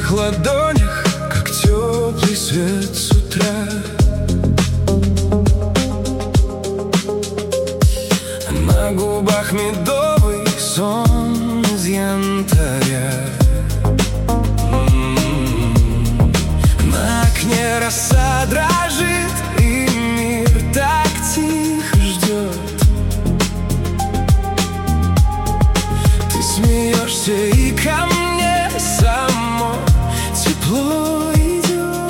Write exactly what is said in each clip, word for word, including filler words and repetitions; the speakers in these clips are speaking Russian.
твоих ладонях, как теплый свет с утра. На губах медовый сон из янтаря. М-м-м. На окне роса дрожит, и мир так тихо ждет. Ты смеешься, и ко мне само тепло идет.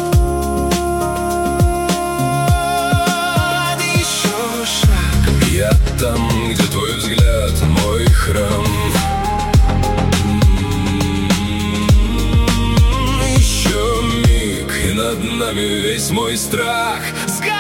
Еще шаг, я там, где твой взгляд, мой храм. Еще миг, и над нами весь мой страх сгорает.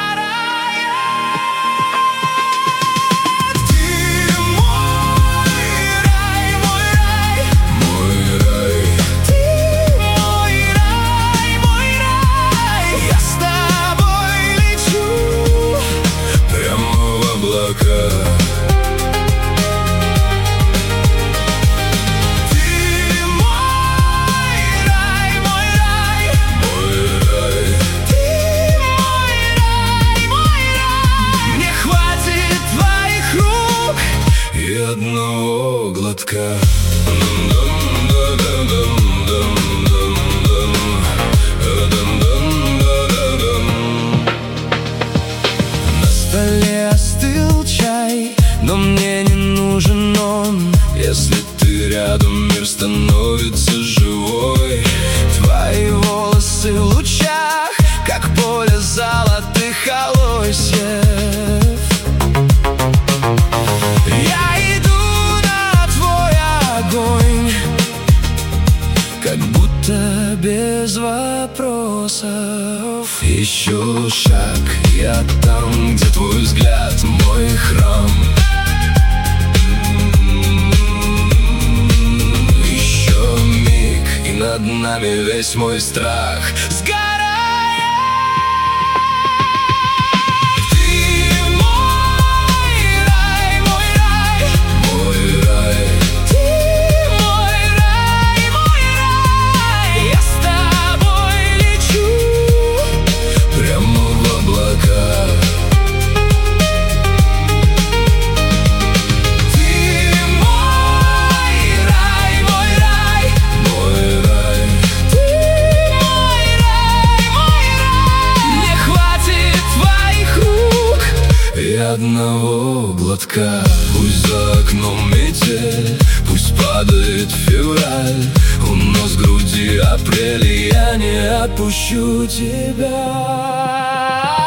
Ты мой рай, мой рай, мой рай. Ты мой рай, мой рай. Я с тобой лечу прямо в облака. Одного глотка. На столе остыл чай, но мне не нужен он. Если ты рядом, мир становится живой. Твои волосы в лучах, как поле золотых колосьев. Как будто без вопросов. Еще шаг, я там, где твой взгляд, мой храм. Еще миг, и над нами весь мой страх сгорает. Одного глотка. Пусть за окном метель, пусть падает февраль, у нос в груди апрель, и я не отпущу тебя.